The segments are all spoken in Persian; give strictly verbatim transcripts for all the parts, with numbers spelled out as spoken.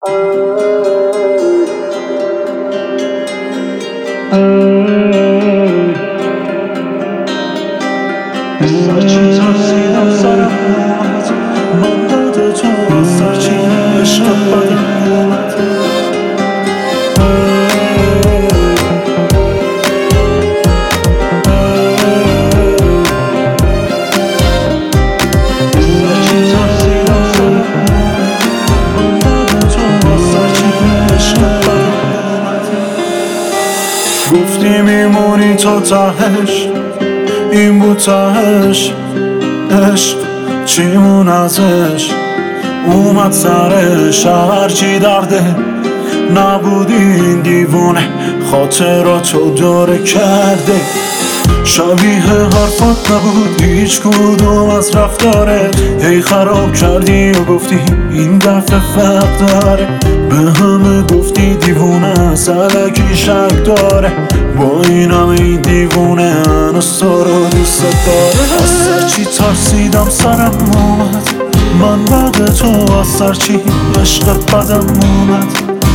سرچی ترسیدم سرم اومد، من داده تو از سرچی عشق بدم اومد. سرچی ترسیدم سرم اومد، من داده تو از سرچی عشق بدم اومد. گفتی میمونی تا تهش، این بود تهش عشق، چیمون ازش اومد سرش. هرچی درده نبودی این دیوونه، خاطراتو دوره کرده. شبیه حرفات نبود هیچ کدوم از رفتارت، هی خراب کردی و گفتی این دفعه فرق داره. به همه گفتی دیوونه سلکی شک داره، با این همه این دیوونه هنوز تو رو دوست داره. از سرچی ترسیدم سرم اومد، من بعد تو از سرچی عشق بدم اومد.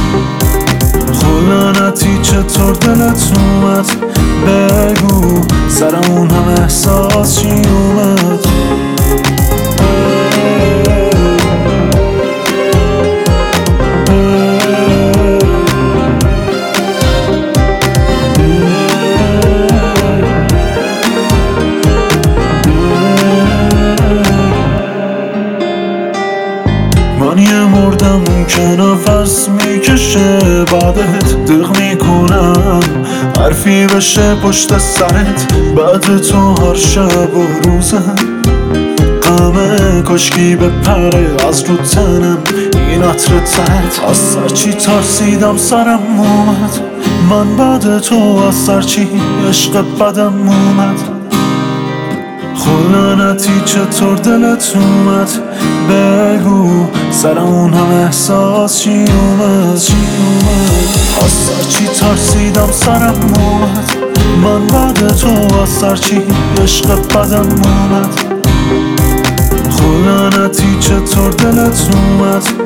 خلانتی چطور دلت اومد بگو، سرم اون هم احساس چی اومد. من یه مردم که نفس میکشه بعدت، دق میکنم حرفی بشه پشت سرت. بعد تو هر شب و روزم غمه کشکی بپره از رو تنم این عطر تحت. از سرچی ترسیدم سرم اومد، من بعد تو از سرچی عشق بدم اومد. خلانتی چطور دلت اومد بگو، سر اون هم احساس چی اومد چی اومد. از سرچی ترسیدم سرم اومد، من بعد تو از سرچی عشق بدم اومد. خلانتی چطور دلت اومد